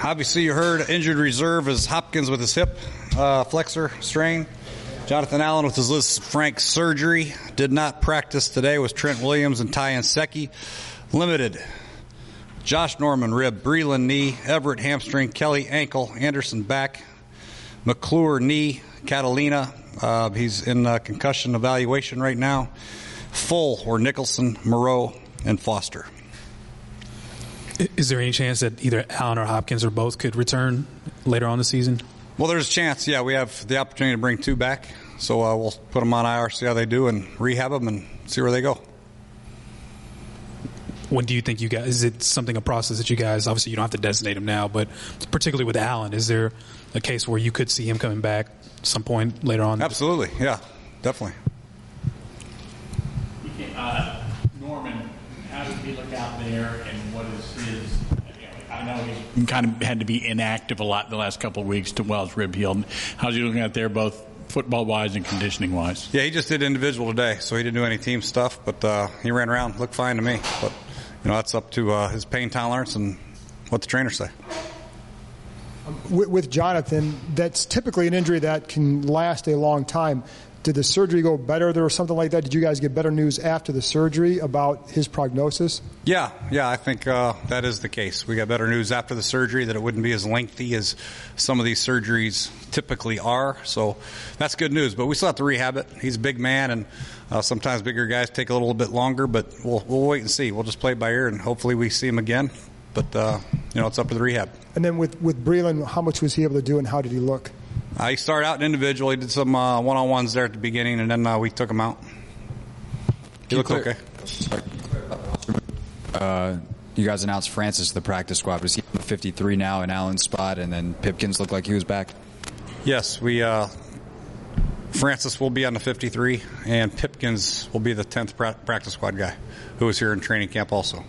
Obviously, you heard injured reserve is Hopkins with his hip flexor strain. Jonathan Allen with his Liz Frank surgery. Did not practice today with Trent Williams and Ty Ansecki. Limited. Josh Norman, rib. Breland, knee. Everett, hamstring. Kelly, ankle. Anderson, back. McClure, knee. Catalina, he's in concussion evaluation right now. Full or Nicholson, Moreau, and Foster. Is there any chance that either Allen or Hopkins or both could return later on the season? Well, there's a chance. Yeah, we have the opportunity to bring two back. So we'll put them on IR, see how they do, and rehab them and see where they go. When do you think you guys, is it a process that you guys, obviously you don't have to designate him now, but particularly with Allen, is there a case where you could see him coming back some point later on? Absolutely, yeah, definitely. Norman, how does he look out there, and what is his? I know he kind of had to be inactive a lot the last couple of weeks to his rib healed. How's he looking out there, both football-wise and conditioning-wise? Yeah, he just did individual today, so he didn't do any team stuff, but he ran around, looked fine to me. But that's up to his pain tolerance and what the trainers say. With Jonathan, that's typically an injury that can last a long time. Did the surgery go better there or something like that? Did you guys get better news after the surgery about his prognosis? Yeah, I think that is the case. We got better news after the surgery that it wouldn't be as lengthy as some of these surgeries typically are. So that's good news. But we still have to rehab it. He's a big man, and sometimes bigger guys take a little bit longer. But we'll wait and see. We'll just play it by ear, and hopefully we see him again. But it's up to the rehab. And then with Breland, how much was he able to do, and how did he look? He started out individually, did some one-on-ones there at the beginning, and then we took him out. He looked okay. You guys announced Francis the practice squad. Was he in the 53 now in Allen's spot, and then Pipkins looked like he was back? Yes, Francis will be on the 53, and Pipkins will be the 10th practice squad guy, who was here in training camp also.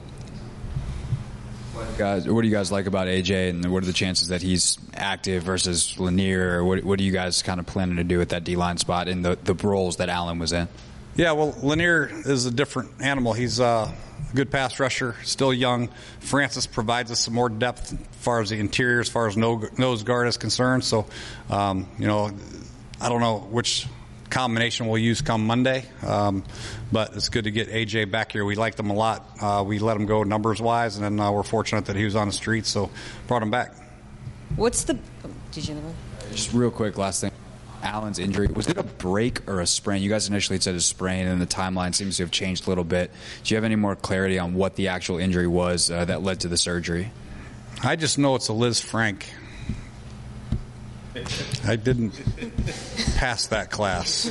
Guys, what do you guys like about AJ, and what are the chances that he's active versus Lanier? Or what are you guys kind of planning to do with that D-line spot in the roles that Allen was in? Yeah, well, Lanier is a different animal. He's a good pass rusher, still young. Francis provides us some more depth as far as the interior, as far as nose guard is concerned. So, I don't know which combination we'll use come Monday, but it's good to get AJ back here. We liked him a lot. We let him go numbers wise, and then we're fortunate that he was on the street, so brought him back. Did you know? Just real quick, last thing. Allen's injury, was it a break or a sprain? You guys initially said a sprain, and the timeline seems to have changed a little bit. Do you have any more clarity on what the actual injury was that led to the surgery? I just know it's a Liz Frank. I didn't pass that class.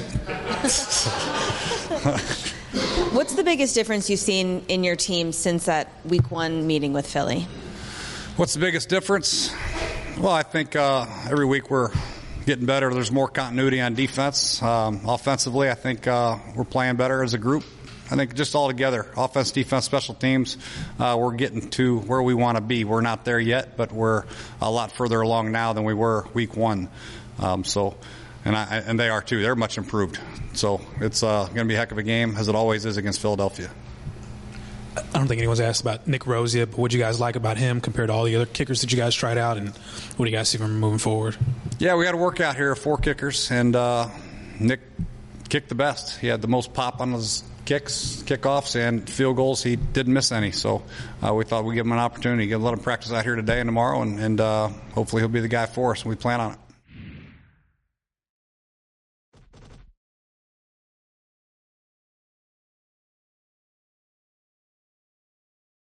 What's the biggest difference you've seen in your team since that week 1 meeting with Philly? What's the biggest difference? Well, I think every week we're getting better. There's more continuity on defense. Offensively, I think we're playing better as a group. I think just all together, offense, defense, special teams, we're getting to where we want to be. We're not there yet, but we're a lot further along now than we were week 1. And they are too. They're much improved. So it's going to be a heck of a game, as it always is against Philadelphia. I don't think anyone's asked about Nick Rose yet, but what do you guys like about him compared to all the other kickers that you guys tried out, and what do you guys see from him moving forward? Yeah, we had a workout here of 4 kickers, and Nick kicked the best. He had the most pop on his kickoffs, and field goals. He didn't miss any, so we thought we'd give him an opportunity. Let him practice out here today and tomorrow, and hopefully he'll be the guy for us, and we plan on it.